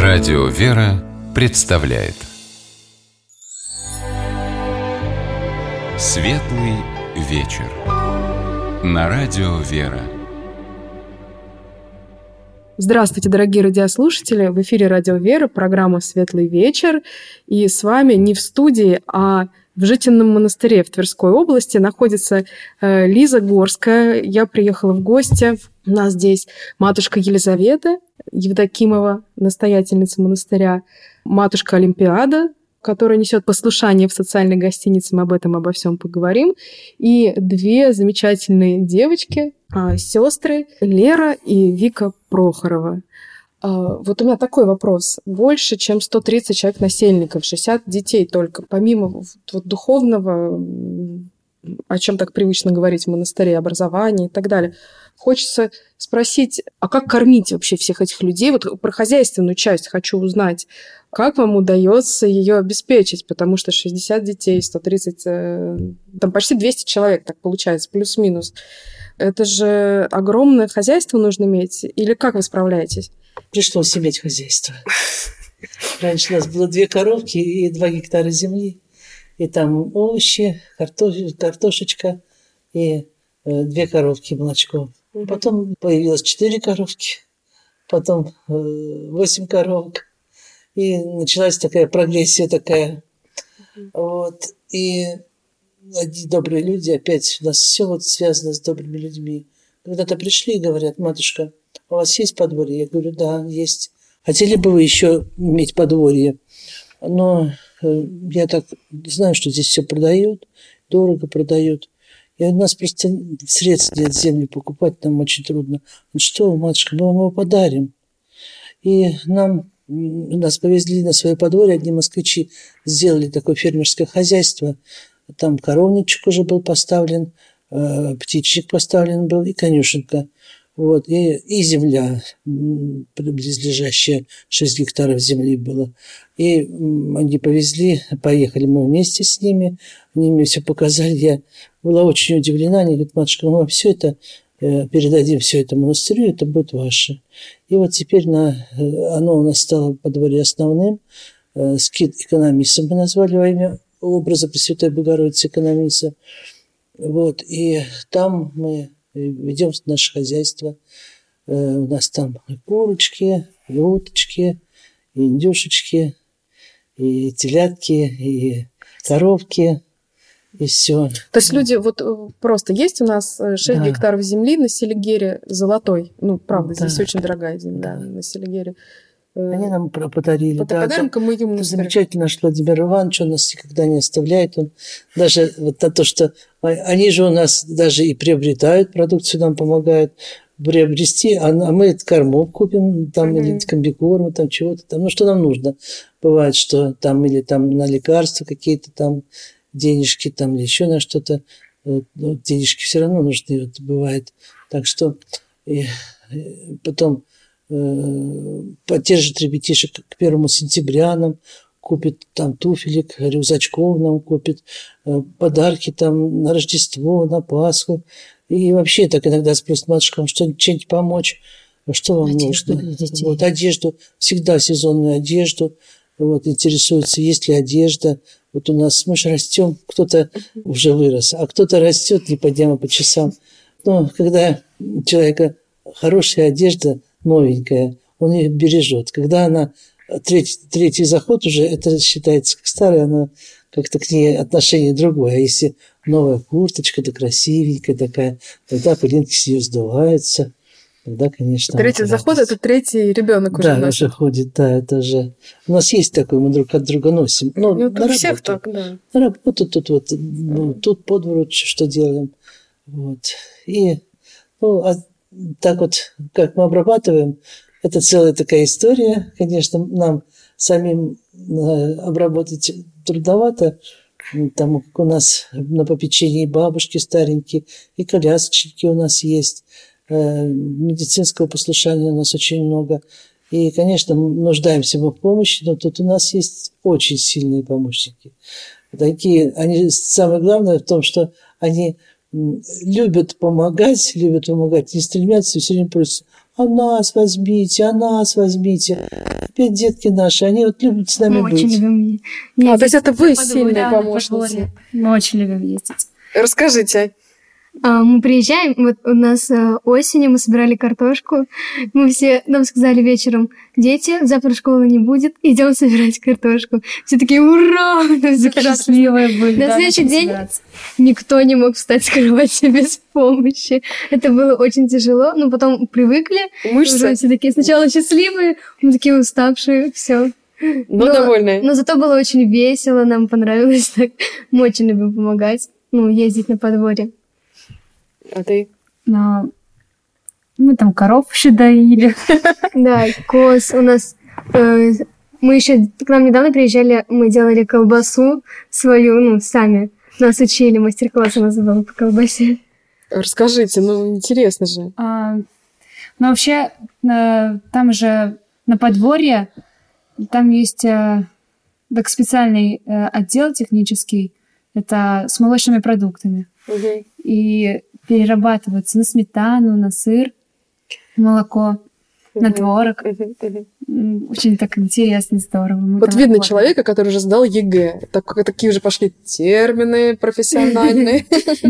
Радио «Вера» представляет Светлый вечер на Радио «Вера». Здравствуйте, дорогие радиослушатели! В эфире Радио «Вера», программа «Светлый вечер». И с вами не в студии, а в Житинном монастыре в Тверской области находится Лиза Горская. Я приехала в гости. У нас здесь матушка Елизавета Евдокимова, настоятельница монастыря, матушка Олимпиада, которая несет послушание в социальной гостинице. Мы обо всем поговорим. И две замечательные девочки, сестры Лера и Вика Прохорова. Вот у меня такой вопрос. Больше, чем 130 человек насельников, 60 детей только. Помимо вот духовного, о чем так привычно говорить в монастыре, образования и так далее, хочется спросить, а как кормить вообще всех этих людей? Вот про хозяйственную часть хочу узнать. Как вам удается ее обеспечить? Потому что 60 детей, 130, там почти 200 человек, так получается, плюс-минус. Это же огромное хозяйство нужно иметь? Или как вы справляетесь? Пришлось иметь хозяйство. Раньше у нас было 2 коровки и 2 гектара земли. И там овощи, картошечка и 2 коровки молочко. Потом появилось 4 коровки, потом 8 коровок. И началась такая прогрессия такая. Вот. И одни добрые люди, опять у нас все вот связано с добрыми людьми. Когда-то пришли и говорят: матушка, у вас есть подворье? Я говорю: да, есть. Хотели бы вы еще иметь подворье? Но я так знаю, что здесь все продают, дорого продают. И у нас просто средств нет земли покупать, нам очень трудно. Ну что, матушка, мы вам его подарим. И нас повезли на свое подворье, одни москвичи сделали такое фермерское хозяйство. Там коровничек уже был поставлен, птичник поставлен был и конюшенка. Вот, и земля, близлежащая, 6 гектаров земли было. И они повезли, поехали мы вместе с ними, они мне все показали. Я была очень удивлена. Они говорят: матушка, мы вам все это передадим, все это монастырю, это будет ваше. И вот теперь оно у нас стало подворье основным. Скит Экономиса мы назвали во имя образа Пресвятой Богородицы Экономиса. Вот, и там мы ведем наше хозяйство. У нас там и курочки, и уточки, и индюшечки, и телятки, и коровки, и все. То есть люди, вот просто есть у нас 6 гектаров земли на Селигере золотой. Ну, правда, здесь очень дорогая земля на Селигере. Они нам подарили. Подарим-ка мы им. Замечательно, что Владимир Иванович, он нас никогда не оставляет. Он даже вот то, что они же у нас даже и приобретают продукцию, нам помогают приобрести, а мы корму купим, там, или комбикорм, там чего-то там, ну, что нам нужно. Бывает, что там или там на лекарства какие-то там денежки, там, или еще на что-то. Денежки все равно нужны, вот, бывает. Так что потом поддержит ребятишек к 1 сентября нам, купит там туфелек, рюкзачков нам купит, подарки там на Рождество, на Пасху. И вообще так иногда спросит: матушка, вам что-нибудь помочь? Что вам нужно? Вот, одежду, всегда сезонную одежду. Вот, интересуется, есть ли одежда. Вот у нас мы же растем, кто-то уже вырос, а кто-то растет не по дням, а по часам. Но когда у человека хорошая одежда, новенькая, он ее бережет. Когда она третий заход уже, это считается как старая, она как-то к ней отношение другое. А если новая курточка, да красивенькая такая, тогда пылинки с нее сдуваются. Тогда, конечно... Третий заход – это третий ребенок уже. Да, уже ходит, да, это же... У нас есть такое, мы друг от друга носим. Но у всех так, да. На работу тут вот, тут по двору что делаем. Вот. И, так вот, как мы обрабатываем, это целая такая история. Конечно, нам самим обработать трудновато, потому как у нас на попечении бабушки старенькие, и колясочники у нас есть, медицинского послушания у нас очень много. И, конечно, нуждаемся мы в помощи, но тут у нас есть очень сильные помощники. Они, самое главное в том, что они любят помогать, не стремятся, все время просят: а нас возьмите. Опять детки наши, они вот любят с нами Мы быть. очень любим То есть это вы сильные на помощницы. подворье. Мы очень любим ездить. Расскажите. Мы приезжаем, вот у нас осенью мы собирали картошку, нам сказали вечером: дети, завтра школы не будет, идем собирать картошку. Все такие: ура! Счастливые были. На следующий день никто не мог встать с кровати без помощи. Это было очень тяжело, но потом привыкли. Мышцы. Уже все такие сначала счастливые, мы такие уставшие, все. Но довольные. Но зато было очень весело, нам понравилось так. Мы очень любим помогать, ездить на подворье. А ты? Но мы там коров еще доили. Да, коз у нас... мы еще к нам недавно приезжали, мы делали колбасу свою, сами. Нас учили, мастер-класс у нас был по колбасе. Расскажите, интересно же. Вообще, там же на подворье, там есть так специальный отдел технический, это с молочными продуктами. Угу. И перерабатываются на сметану, на сыр, молоко, на творог. Очень так интересно и здорово. Вот видно человека, который уже сдал ЕГЭ. Такие уже пошли термины профессиональные.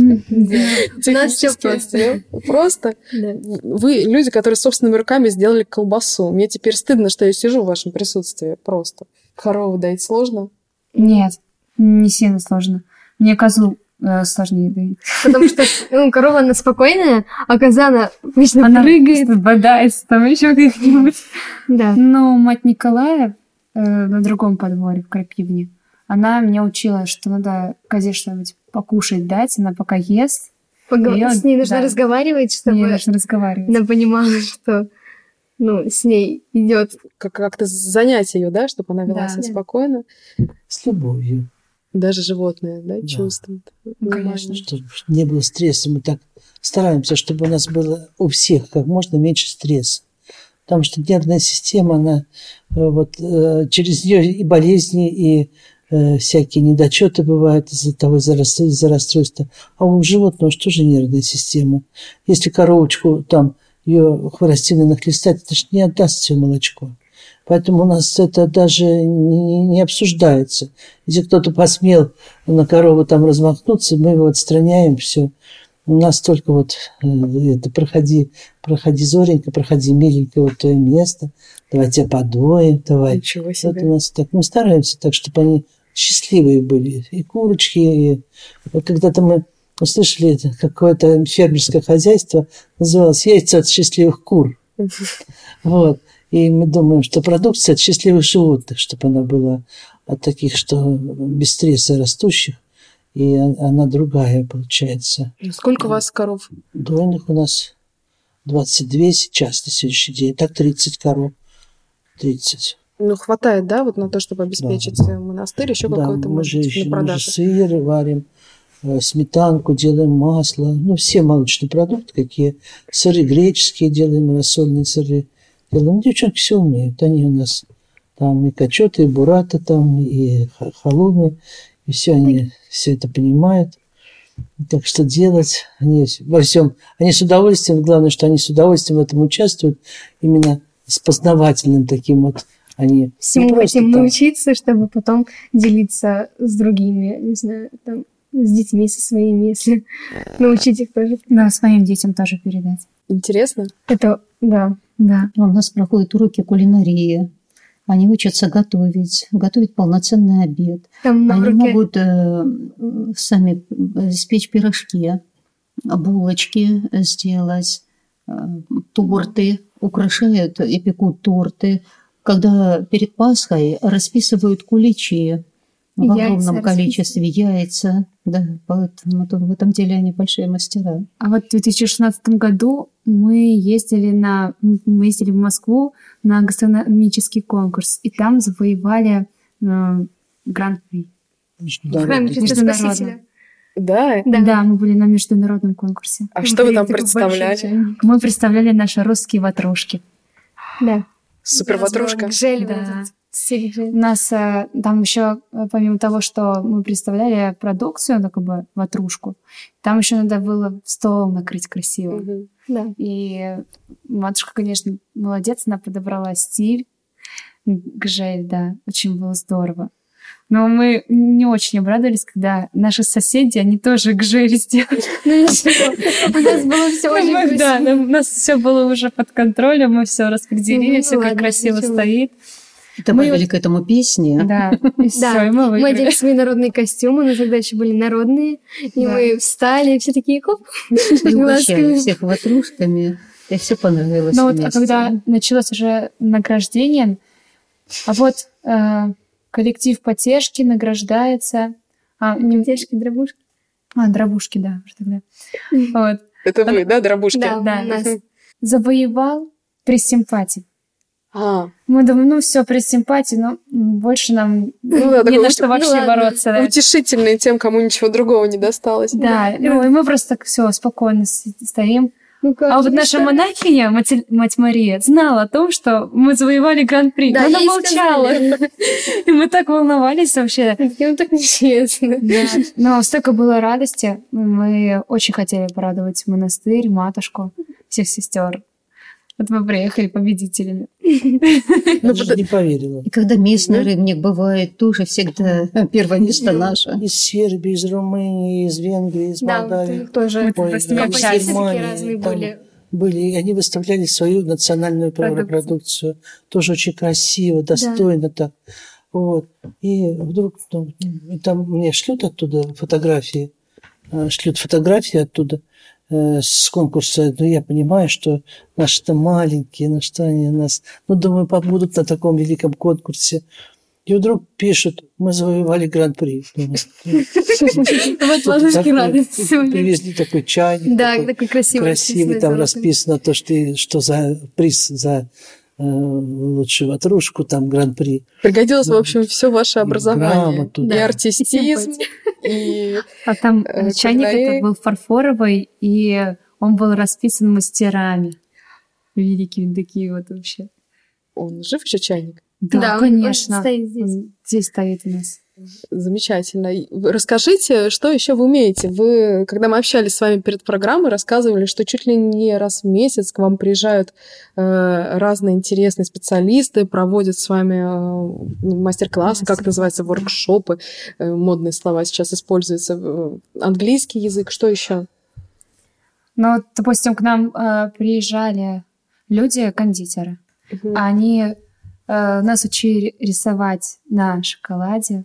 У нас все просто. Просто? Вы люди, которые собственными руками сделали колбасу. Мне теперь стыдно, что я сижу в вашем присутствии. Просто. Корову доить сложно? Нет, не сильно сложно. Мне козу сложнее доить. Потому что корова, она спокойная, а коза, она обычно Она прыгает. бодается там еще как-нибудь. Да. Но мать Николая на другом подворье, в Крапивне, она меня учила, что надо козе что-нибудь покушать дать, она пока ест. С ней нужно разговаривать, чтобы она понимала, что с ней идет. Как-то занять ее, да, чтобы она вела себя спокойно. С любовью. Даже животные, да, чувствуют. Конечно. Чтобы не было стресса. Мы так стараемся, чтобы у нас было у всех как можно меньше стресса. Потому что нервная система, она через нее и болезни, и всякие недочеты бывают из-за того, из-за расстройства. А у животного что же нервная система? Если коровочку там ее хворостиной нахлестать, это же не отдаст все молочко. Поэтому у нас это даже не обсуждается. Если кто-то посмел на корову там размахнуться, мы его отстраняем, все. У нас только проходи, Зоренька, проходи, миленько, твое место, давай тебя подоим, давай. Ничего себе. Вот у нас так. Мы стараемся так, чтобы они счастливые были. И курочки, и... Когда-то мы услышали какое-то фермерское хозяйство, называлось «Яйца от счастливых кур». Вот. И мы думаем, что продукция от счастливых животных, чтобы она была от таких, что без стресса растущих, и она другая получается. Сколько у вас коров? Дойных у нас 22 сейчас на сегодняшний день. Так 30 коров. 30. Хватает, да, на то, чтобы обеспечить монастырь, еще какой-то, мы же на продажу. Мы же сыр варим, сметанку делаем, масло, все молочные продукты, какие сыры греческие делаем, рассольные сыры делаем. Девчонки все умеют, они у нас там и качеты, и бурата там, и халумы, и все они все это понимают. Так что делать, они во всем, они с удовольствием, главное, что они с удовольствием в этом участвуют, именно с познавательным таким они всему хотим научиться, чтобы потом делиться с другими, не знаю, там, с детьми, со своими, если научить их тоже. Да, своим детям тоже передать. Интересно? Это, да. У нас проходят уроки кулинарии. Они учатся готовить полноценный обед. Они могут сами испечь пирожки, булочки сделать, торты, украшают и пекут торты. Когда перед Пасхой расписывают куличи в огромном количестве, яйца. Да, поэтому в этом деле они большие мастера. А в 2016 году мы ездили в Москву на гастрономический конкурс, и там завоевали гран-при. Международный. Да? Да, мы были на международном конкурсе. А что вы там представляли? Мы представляли наши русские ватрушки. Да. Супер ватрушка? Жель. Да. У нас там еще, помимо того, что мы представляли продукцию, ну, как бы ватрушку, там еще надо было стол накрыть красиво. Да. И матушка, конечно, молодец, она подобрала стиль. Гжель, да, очень было здорово. Но мы не очень обрадовались, когда наши соседи, они тоже гжель сделали. Ну ничего, у нас было все очень красиво. Да, у нас все было уже под контролем, мы все распределили, все как красиво стоит. Добавили к этому песни. Да, и все, и мы Мы выиграли. одели свои народные костюмы, но тогда еще были народные, и мы встали, и все такие хоп. И угощали всех ватрушками. И все понравилось Ну вот, а вместе. когда началось уже награждение, а вот коллектив «Потешки» награждается... Потешки, дробушки. Дробушки, да, уже тогда. Вот. Это вы, да, дробушки? Да, Да. у нас. Завоевал пресс-симпатии. А, Мы думаем, ну все, пресс-симпатии, но больше нам ну да, не такой на что вообще ладно. бороться. Да. утешительный тем, кому ничего другого не досталось. Да, ну, и мы просто так все спокойно стоим. Ну, как А вот же наша так? монахиня, мать Мария, знала о том, что мы завоевали гран-при. Да, Но она ей молчала. сказали. И мы так волновались вообще. Им так нечестно. Да. Но столько было радости. Мы очень хотели порадовать монастырь, матушку, всех сестер. Вот мы приехали победителями. Я даже не поверила. И когда местный рыбник бывает, тоже всегда первое место наше. Из Сербии, из Румынии, из Венгрии, из Да, Молдавии. вот тоже. Мы Ой, с ними да, общались. из Германии, Такие разные там были. были, и они выставляли свою национальную продукцию. Тоже очень красиво, достойно так. Вот. И вдруг там мне шлют оттуда фотографии, оттуда с конкурса. Но я понимаю, что наши-то маленькие, на что они нас... Ну, думаю, побудут на таком великом конкурсе. И вдруг пишут, мы завоевали гран-при. Вот ложечки радости. Привезли такой чайник. Да, такой красивый. Красивый, там расписано то, что за приз за лучшую ватрушку, там гран-при. Пригодилось, в общем, все ваше образование. Грамоту, И да. артистизм, и... А там чайник кулинария. этот был фарфоровый, и он был расписан мастерами. Великие такие вот вообще. Он жив еще, чайник? Да, он конечно. стоит здесь. Он здесь стоит у нас. Замечательно. Вы расскажите, что еще вы умеете? Вы, когда мы общались с вами перед программой, рассказывали, что чуть ли не раз в месяц к вам приезжают разные интересные специалисты, проводят с вами мастер-классы, как это называется, воркшопы, модные слова сейчас используются, английский язык, что еще? Ну, вот, допустим, к нам приезжали люди, кондитеры. Они нас учили рисовать на шоколаде.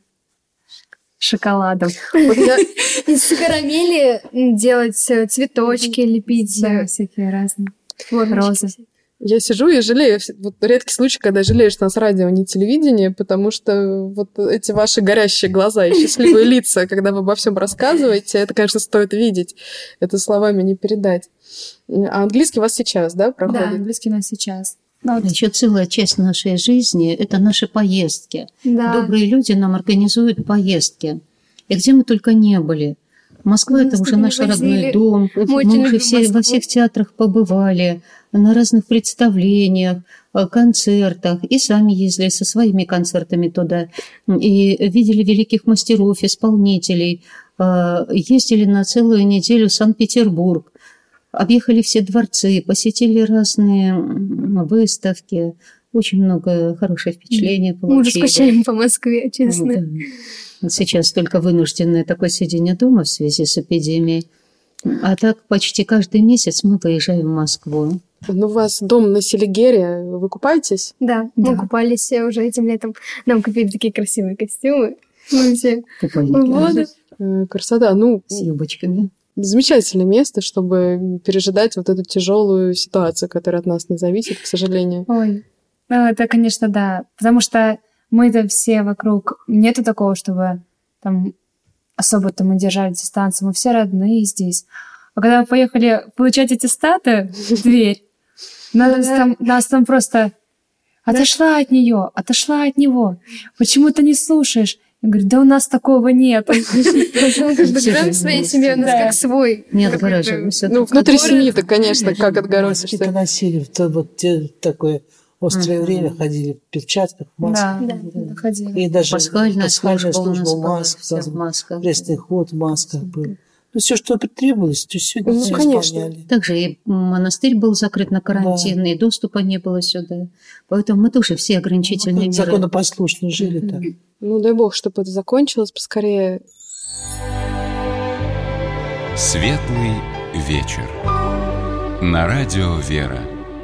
Шоколадом. Вот я- Из карамели делать цветочки, лепить. Да, всякие разные. формочки. Розы. Я сижу и жалею. Вот редкий случай, когда жалеешь, что у нас радио, не телевидение, потому что вот эти ваши горящие глаза и счастливые лица, когда вы обо всем рассказываете, это, конечно, стоит видеть. Это словами не передать. А английский у вас сейчас, да, Да, проходит? английский у нас сейчас. Ну, вот Еще целая часть нашей жизни – это наши поездки. Да. Добрые люди нам организуют поездки. И где мы только не были. Москва – это Нас уже туда наш возили. родной дом. Мы Мы очень уже любим все, Москву. во всех театрах побывали, на разных представлениях, концертах. И сами ездили со своими концертами туда. И видели великих мастеров, исполнителей. Ездили на целую неделю в Санкт-Петербург. Объехали все дворцы, посетили разные выставки. Очень много хороших впечатлений Мы уже получили. скучаем по Москве, честно. Да. Вот сейчас только вынужденное такое сидение дома в связи с эпидемией. А так почти каждый месяц мы выезжаем в Москву. Ну, у вас дом на Селигере, вы купаетесь? Да, Да. мы купались уже этим летом. Нам купили такие красивые костюмы. Мы все Купальники воду. Красота. Ну, с юбочками. замечательное место, чтобы пережидать вот эту тяжелую ситуацию, которая от нас не зависит, к сожалению. Ой, ну это, конечно, да. Потому что мы-то все вокруг... Нету такого, чтобы там особо-то мы держали дистанцию. Мы все родные здесь. А когда мы поехали получать аттестаты в дверь, нас там просто... Отошла от нее, отошла от него. Почему ты не слушаешь? Я говорю, да у нас такого нет. Мы живем в своей семье, у нас Да. как свой. Не какой-то- отгораживаемся. Ну, внутри семьи-то, конечно, как Нас отгородишься. воспитаносили в такое острое время ходили в перчатках, в масках. Да, ходили. И даже Пасхальная служба служба у нас в была, масках, вся в масках. крестный ход в масках был. Ну, все, что требовалось, то все конечно. исполняли. Также и монастырь был закрыт на карантин, и доступа не было сюда. Поэтому мы тоже все ограничительные меры. Законопослушно жили так. Ну, дай бог, чтобы это закончилось поскорее. Светлый вечер. На радио «Вера».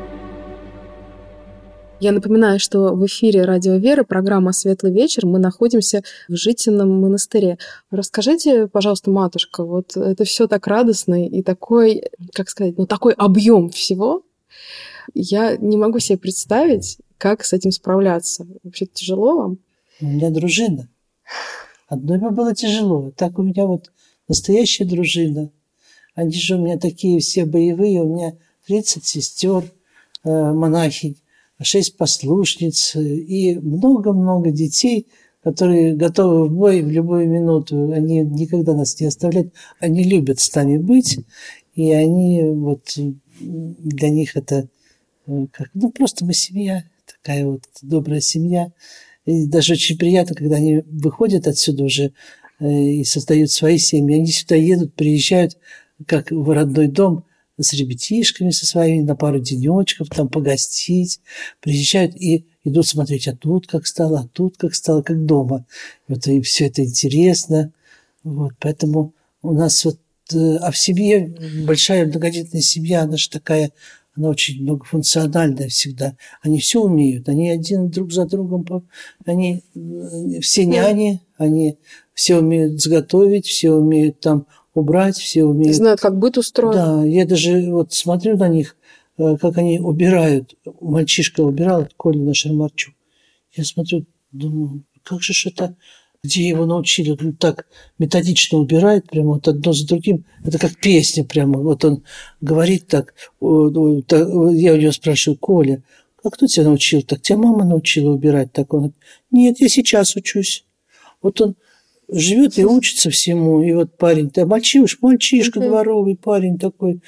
Я напоминаю, что в эфире «Радио Вера» программа «Светлый вечер». Мы находимся в Житином монастыре. Расскажите, пожалуйста, матушка, вот это все так радостно и такой, как сказать, такой объем всего. Я не могу себе представить, как с этим справляться. Вообще тяжело вам? У меня дружина. Одной мне было тяжело. Так у меня вот настоящая дружина. Они же у меня такие все боевые. У меня 30 сестер, монахинь, 6 послушниц и много-много детей, которые готовы в бой в любую минуту. Они никогда нас не оставляют. Они любят с нами быть. И они вот для них это просто мы семья. Такая вот добрая семья. И даже очень приятно, когда они выходят отсюда уже и создают свои семьи. Они сюда едут, приезжают, как в родной дом, с ребятишками со своими на пару денечков, там погостить. Приезжают и идут смотреть, а тут как стало, как дома. Вот, и все это интересно. Вот, поэтому у нас вот, а в семье большая многодетная семья, она же такая, она очень многофункциональная всегда. Они все умеют, они один друг за другом, они все няни, они все умеют сготовить, все умеют там убрать, все умеют. Знают, как быт устроен. Да, я даже вот смотрю на них, как они убирают. Мальчишка убирал, Коля наш Армарчук. Я смотрю, думаю, как же это, где его научили? Он так методично убирает, прямо вот одно за другим. Это как песня прямо. Вот он говорит так. Я у него спрашиваю, Коля, а кто тебя научил так? Тебя мама научила убирать так? Он говорит, нет, я сейчас учусь. Вот он живет и учится всему. И вот парень, мальчишка дворовый парень такой.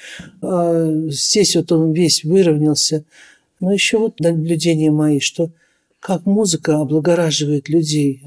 Здесь вот он весь выровнялся. Но еще вот наблюдения мои, что как музыка облагораживает людей,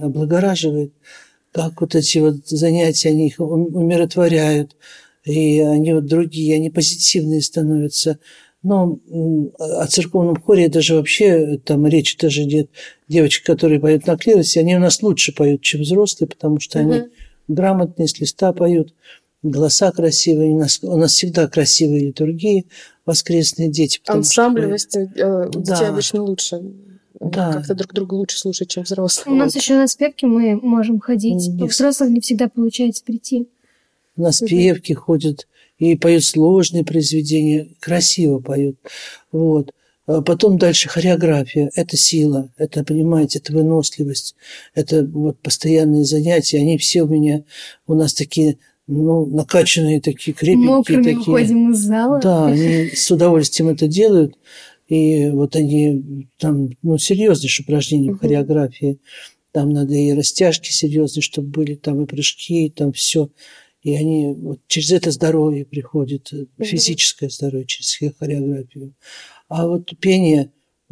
как вот эти вот занятия, они их умиротворяют, и они вот другие, они позитивные становятся. Но о церковном хоре даже вообще там речи даже нет. Девочки, которые поют на клиросе, они у нас лучше поют, чем взрослые, потому что они грамотные, с листа поют, голоса красивые. У нас всегда красивые литургии, воскресные дети. Ансамблевость у детей обычно лучше. Да. Как-то друг друга лучше слушать, чем взрослые. У нас еще на спевке мы можем ходить. У взрослых не всегда получается прийти. На спевки ходят и поют сложные произведения, красиво поют. Вот. А потом дальше хореография. Это сила, это, понимаете, это выносливость, это вот постоянные занятия. Они все у нас такие, накачанные, такие крепенькие. Мокрыми такие. выходим из зала. Да, они с удовольствием это делают. И вот они там, серьезнейшие упражнения в хореографии. Там надо и растяжки серьезные, чтобы были, там и прыжки, там все. И они вот через это здоровье приходит, физическое здоровье, через хореографию. А вот пение,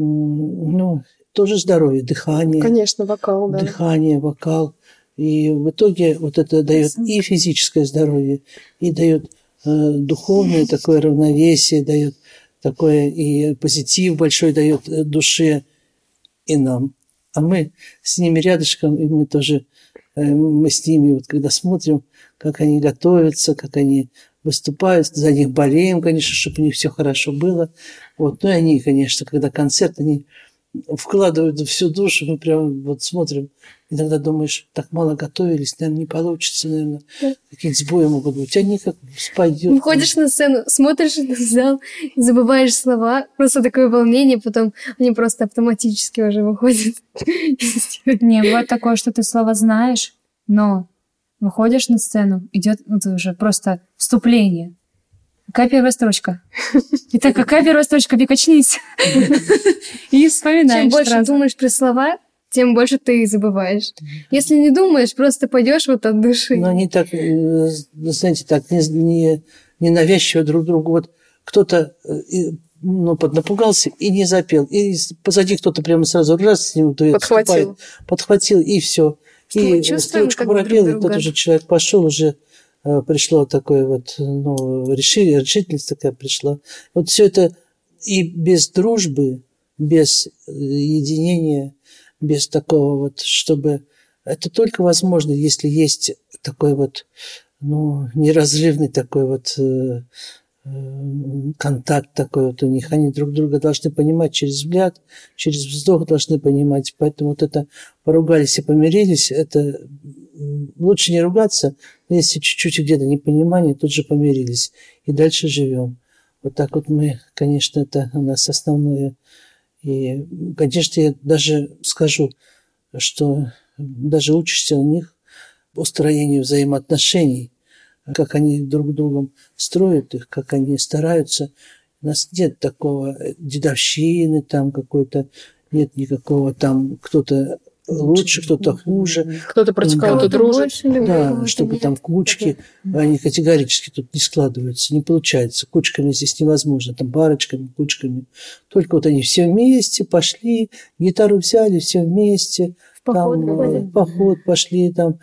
тоже здоровье, дыхание. Конечно, вокал, да. Дыхание, вокал. И в итоге вот это дает и физическое здоровье, и дает духовное такое равновесие, дает такое и позитив большой дает душе и нам. А мы с ними рядышком, и мы тоже, мы с ними, вот когда смотрим, как они готовятся, как они выступают, за них болеем, конечно, чтобы у них все хорошо было. Вот. Ну и они, конечно, когда концерт, они вкладывают всю душу, мы прямо вот смотрим, иногда думаешь, так мало готовились, наверное, не получится, наверное, какие-то сбои могут быть. Они как споют. Выходишь на сцену, смотришь на зал, забываешь слова, просто такое волнение, потом они просто автоматически уже выходят. Не, бывает такое, что ты слова знаешь, но выходишь на сцену, идет уже просто вступление. Какая первая строчка? Итак, какая первая строчка? Качнись. И вспоминаешь. Чем больше думаешь про слова, тем больше ты их забываешь. Если не думаешь, просто пойдешь вот от души. Но они так, знаете, так не навязчиво друг другу. Вот кто-то напугался и не запел. И позади кто-то прямо сразу раз с ним подхватил, и все. И стрелочку пропел, и тот уже человек пошел, уже пришло такое вот, решительность такая пришла. Вот все это и без дружбы, без единения, без такого вот, чтобы... Это только возможно, если есть такой вот, неразрывный такой вот контакт такой вот у них. Они друг друга должны понимать через взгляд, через вздох должны понимать. Поэтому вот это поругались и помирились, это лучше не ругаться, но если чуть-чуть где-то непонимание, тут же помирились. И дальше живем. Вот так вот мы, конечно, это у нас основное. И, конечно, я даже скажу, что даже учишься у них устроению взаимоотношений, как они друг с другом строят их, как они стараются. У нас нет такого дедовщины, там какой-то, нет никакого там кто-то лучше, кто-то хуже. Кто-то против кого-то дружит. Да, чтобы там кучки, они категорически тут не складываются, не получается. Кучками здесь невозможно, там парочками, кучками. Только вот они все вместе пошли, гитару взяли, все вместе. В поход пошли, там,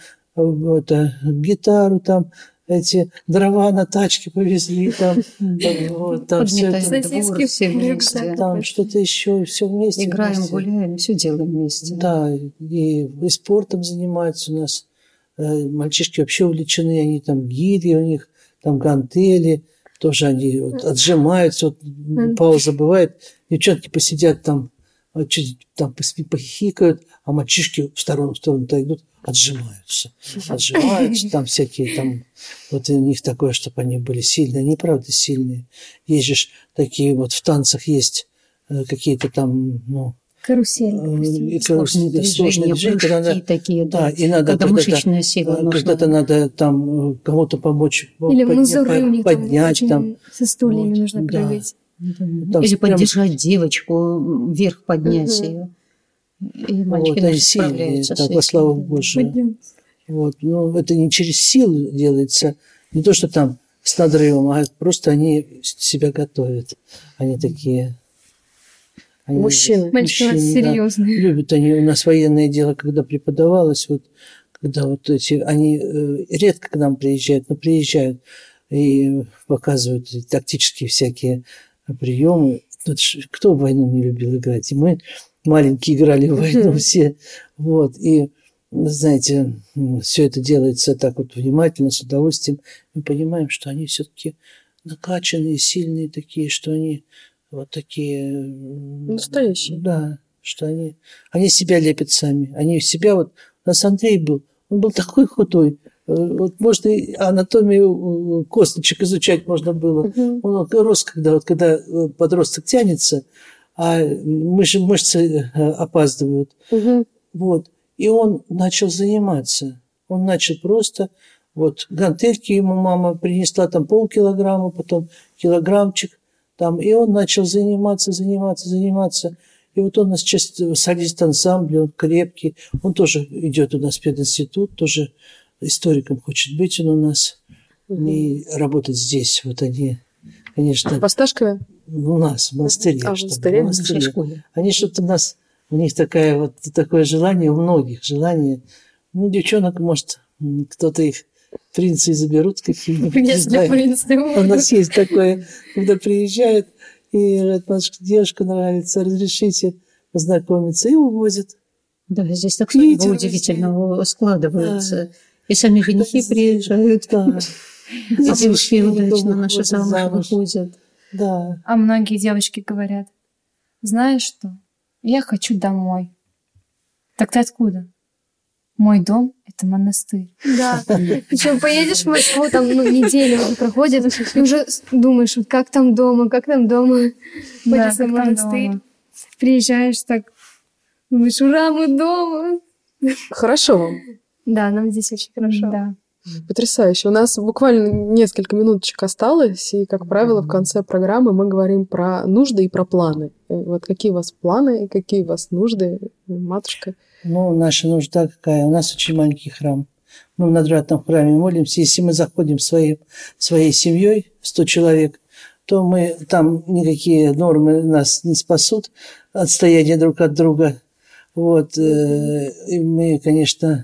гитару, там, эти дрова на тачке повезли, там все это, все вместе. Там что-то еще, все вместе. Играем, вместе. гуляем, все делаем вместе. Да, и спортом занимаются у нас. Мальчишки вообще увлечены, они там гири у них, там гантели, тоже они вот отжимаются, вот, пауза бывает, девчонки посидят там, чуть там похихикают, а мальчишки в сторону-то идут, отжимаются, там всякие там, вот у них такое, чтобы они были сильные, они правда сильные. Есть же такие вот в танцах есть какие-то там, карусели. Сложные движения, такие, да, и надо когда мышечная сила нужна. Когда-то надо там кому-то помочь или поднять там. Со стульями нужно прыгать. Там или поддержать девочку, вверх поднять ее. И мальчики вот, справляются с этим. Во славу Божию. Вот. Но это не через силу делается, не то, что там с надрывом, а просто они себя готовят. Они такие... Мужчины. Мальчики серьезные. Да, любят они. У нас военное дело, когда преподавалось, вот, когда вот эти... Они редко к нам приезжают, но приезжают и показывают тактические всякие приемы. Кто в войну не любил играть? И мы маленькие играли в войну все. Вот. И, знаете, все это делается так вот внимательно, с удовольствием. Мы понимаем, что они все-таки накачанные, сильные такие, что они вот такие... Настоящие. Да, что они себя лепят сами. Они себя вот... У нас Андрей был, он был такой худой. Вот можно и анатомию косточек изучать можно было. Он рос, когда подросток тянется, а мышцы опаздывают. Вот. И он начал заниматься. Он начал просто... Вот гантельки ему мама принесла, там полкилограмма, потом килограммчик. Там, и он начал заниматься. И вот он у нас сейчас солист ансамбля, он крепкий. Он тоже идет у нас в пединститут, тоже историком хочет быть он у нас. И работать здесь. Вот они, конечно... В Осташкове? У нас, в монастыре. В монастыре? Они что-то у них такое желание, у многих желание. Девчонок, может, кто-то их принцы заберут какие-нибудь. Если принцы. У нас есть такое, когда приезжают и говорят, девушка нравится, разрешите познакомиться, и увозят. Да, здесь так удивительно складывается. Да. И сами женихи приезжают. Да. И девушки удачно наши замуж выходят. Да. А многие девочки говорят, знаешь что, я хочу домой. Так ты откуда? Мой дом – это монастырь. Да. Причем поедешь в Москву, там неделя уже проходит, и уже думаешь, вот как там дома. Ходишь в монастырь, приезжаешь так, думаешь, ура, мы дома. Хорошо вам? Да, нам здесь очень хорошо. Да. Потрясающе. У нас буквально несколько минуточек осталось, и, как правило, в конце программы мы говорим про нужды и про планы. Вот какие у вас планы и какие у вас нужды, матушка? Наша нужда какая? У нас очень маленький храм. Мы в надвратном храме молимся. Если мы заходим своей семьей, 100 человек, то мы там никакие нормы нас не спасут, отстояние друг от друга. Вот. И мы, конечно,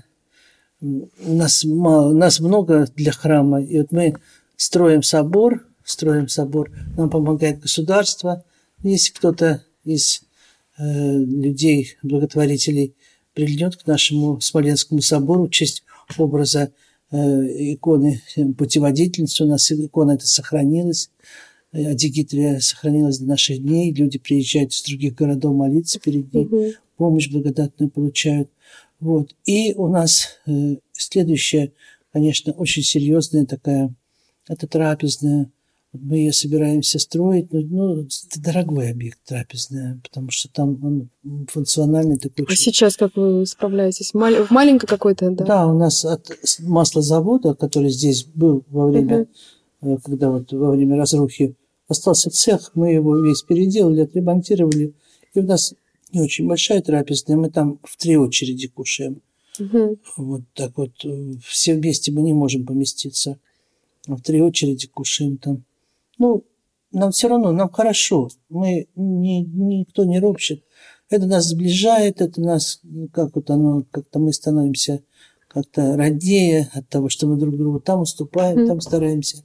нас много для храма. И вот мы строим собор, нам помогает государство. Если кто-то из людей, благотворителей, прильнет к нашему Смоленскому собору в честь образа иконы путеводительницы, у нас икона эта сохранилась, Адигитрия сохранилась до наших дней, люди приезжают из других городов молиться перед ней, помощь благодатную получают. Вот. И у нас следующая, конечно, очень серьезная такая, это трапезная. Мы ее собираемся строить, но это дорогой объект трапезная, потому что там он функциональный такой. А сейчас как вы справляетесь? В маленькой какой-то, да? Да, у нас от маслозавода, который здесь был во время, когда вот во время разрухи остался цех, мы его весь переделали, отремонтировали. И у нас не очень большая трапезная, мы там в 3 очереди кушаем. Вот так вот, все вместе мы не можем поместиться. В 3 очереди кушаем там. Ну, нам все равно, нам хорошо. Никто не ропщет. Это нас сближает, это нас, как-то мы становимся как-то роднее от того, что мы друг другу там уступаем, там стараемся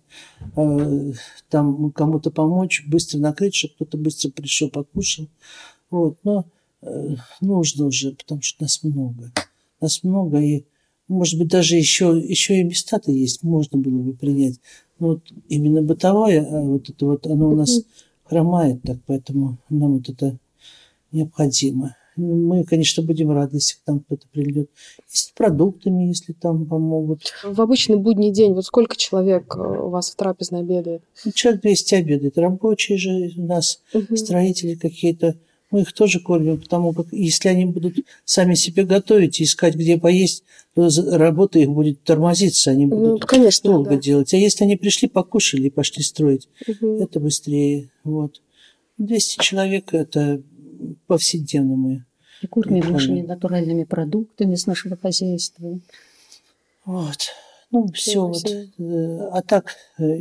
там кому-то помочь, быстро накрыть, чтобы кто-то быстро пришел, покушал. Вот, но нужно уже, потому что нас много. Нас много, и, может быть, даже еще и места-то есть, можно было бы принять. Но вот именно бытовое, вот это вот, оно у нас хромает так, поэтому нам вот это необходимо. Мы, конечно, будем рады, если к нам кто-то придет. И с продуктами, если там помогут. В обычный будний день вот сколько человек у вас в трапезной обедает? Человек 200 обедает. Рабочие же у нас, строители какие-то. Мы их тоже кормим, потому как если они будут сами себе готовить и искать, где поесть, то работа их будет тормозиться, они будут долго делать. А если они пришли, покушали и пошли строить, это быстрее. Вот. 200 человек – это повседневно мы. И кормим нашими натуральными продуктами с нашего хозяйства. Вот. Ну, все вот. А так,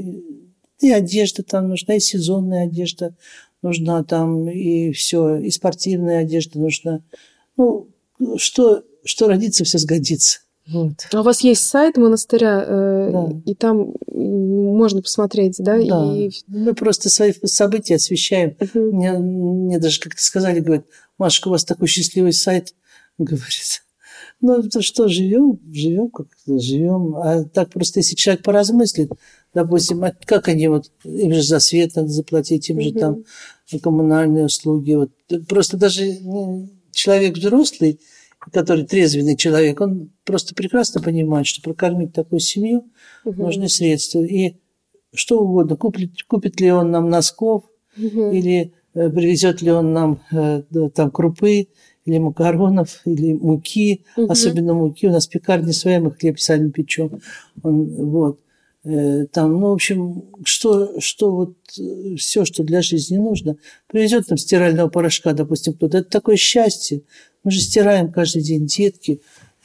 и одежда там нужна, и сезонная одежда нужна там, и все, и спортивная одежда нужна. Ну, что родится, все сгодится. Вот. А у вас есть сайт монастыря, и там можно посмотреть, да? Да, и... мы просто свои события освещаем. Мне даже как-то сказали, говорят, Машка, у вас такой счастливый сайт, говорит. Ну, то что, живем как-то, живем. А так просто, если человек поразмыслит, допустим, как они вот, им же за свет надо заплатить, им же там коммунальные услуги. Вот. Просто даже человек взрослый, который трезвенный человек, он просто прекрасно понимает, что прокормить такую семью нужны средства. И что угодно, купит ли он нам носков, или привезет ли он нам там крупы, или макаронов, или муки, особенно муки. У нас пекарня своя, мы хлеб сами печем. Вот. Там, ну, в общем, что вот все, что для жизни нужно, привезет нам стирального порошка, допустим, кто-то. Это такое счастье. Мы же стираем каждый день, детки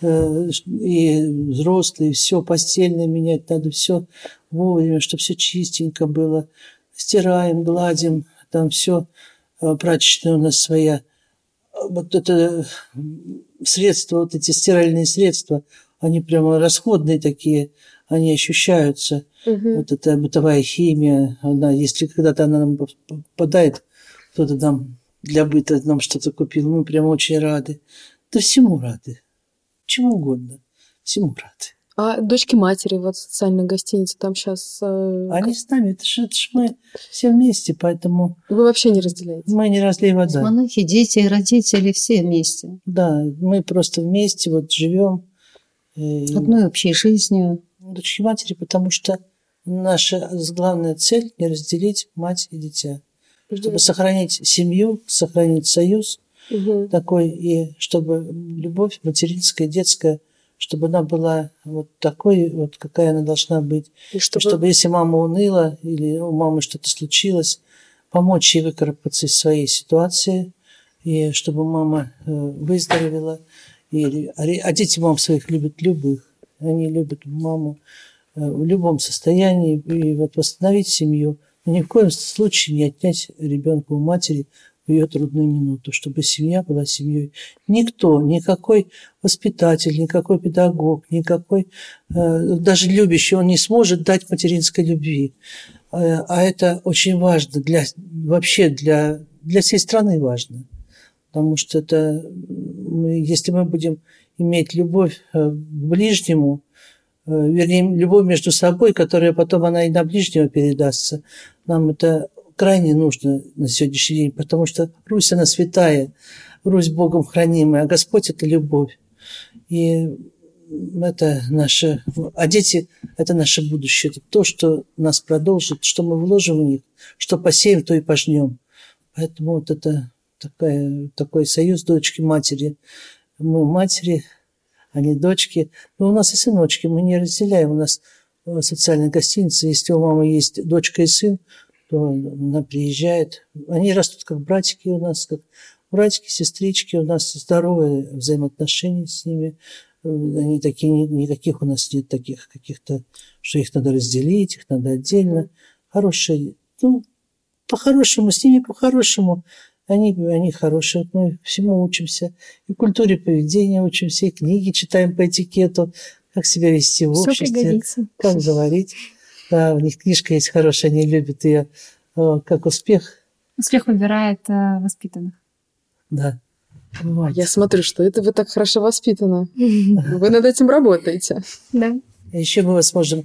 и взрослые, все постельное менять надо, все вовремя, чтобы все чистенько было. Стираем, гладим, там все, прачечная у нас своя. Вот это средства, вот эти стиральные средства, они прямо расходные такие, они ощущаются. Вот эта бытовая химия, она, если когда-то она нам попадает, кто-то нам для быта нам что-то купил, мы прямо очень рады. Да всему рады. Чему угодно. Всему рады. А дочки-матери, вот социальная гостиница, там сейчас... Они с нами, это ж мы все вместе, поэтому... Вы вообще не разделяете? Мы не разлей вода. Монахи, дети, родители, все вместе. Да, мы просто вместе вот живем. Одной общей жизнью. Дочки-матери, потому что наша главная цель – не разделить мать и дитя. Чтобы сохранить семью, сохранить союз такой, и чтобы любовь материнская, детская, чтобы она была вот такой, вот какая она должна быть. И чтобы если мама уныла или у мамы что-то случилось, помочь ей выкарабкаться из своей ситуации, и чтобы мама выздоровела. А дети мам своих любят любых. Они любят маму в любом состоянии. И вот восстановить семью ни в коем случае не отнять ребенка у матери в ее трудную минуту, чтобы семья была семьей. Никто, никакой воспитатель, никакой педагог, никакой, даже любящий, он не сможет дать материнской любви. А это очень важно, вообще для всей страны важно. Потому что если мы будем иметь любовь к ближнему, вернее, любовь между собой, которая потом она и на ближнего передастся, нам это крайне нужно на сегодняшний день, потому что Русь, она святая, Русь Богом хранимая, а Господь – это любовь. И это наше... А дети – это наше будущее, это то, что нас продолжит, что мы вложим в них, что посеем, то и пожнем. Поэтому вот это такой союз дочки-матери. Мы матери, они дочки. Но у нас и сыночки, мы не разделяем. У нас социальная гостиница, если у мамы есть дочка и сын, то она приезжает. Они растут как братики у нас, как братики, сестрички. У нас здоровые взаимоотношения с ними. Они такие, никаких у нас нет таких каких-то, что их надо разделить, их надо отдельно. Хорошие, по-хорошему, с ними по-хорошему. Они хорошие, мы всему учимся. И культуре поведения учимся, и книги читаем по этикету, как себя вести в обществе, пригодится. как говорить. Да, у них книжка есть хорошая, они любят ее, как успех. Успех выбирает воспитанных. Да. Вот. Я смотрю, что это вы так хорошо воспитаны. Вы над этим работаете. Да. Еще мы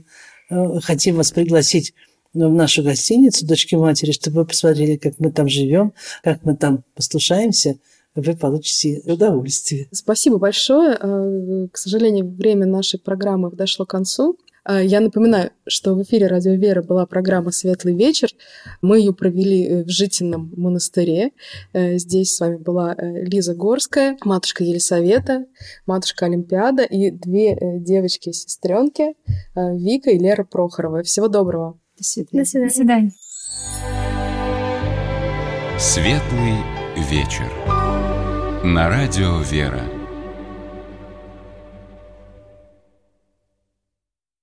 хотим вас пригласить в нашу гостиницу «Дочки-матери», чтобы вы посмотрели, как мы там живем, как мы там послушаемся, вы получите удовольствие. Спасибо большое. К сожалению, время нашей программы подошло к концу. Я напоминаю, что в эфире «Радио Вера» была программа «Светлый вечер». Мы ее провели в Житином монастыре. Здесь с вами была Лиза Горская, матушка Елисавета, матушка Олимпиада и две девочки-сестренки Вика и Лера Прохорова. Всего доброго. До свидания. До свидания. Светлый вечер. На радио «Вера».